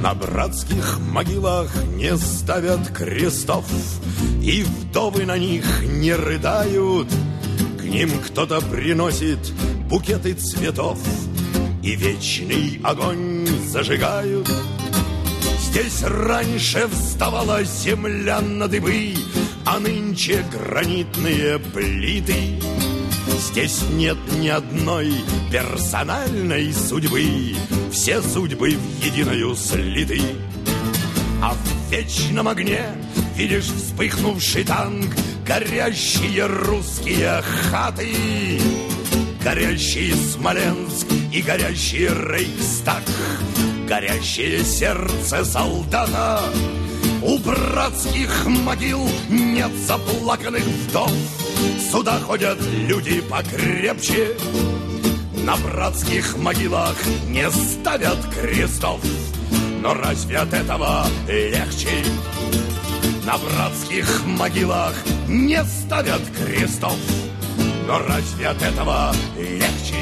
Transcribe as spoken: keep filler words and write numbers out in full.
На братских могилах не ставят крестов, и вдовы на них не рыдают. К ним кто-то приносит букеты цветов, и вечный огонь зажигают. Здесь раньше вставала земля на дыбы, а нынче гранитные плиты. Здесь нет ни одной персональной судьбы, все судьбы в единую слиты. А в вечном огне видишь вспыхнувший танк, горящие русские хаты, горящий Смоленск и горящий Рейхстаг, горящее сердце солдата. У братских могил нет заплаканных вдов, сюда ходят люди покрепче. На братских могилах не ставят крестов, но разве от этого легче? На братских могилах не ставят крестов, но разве от этого легче?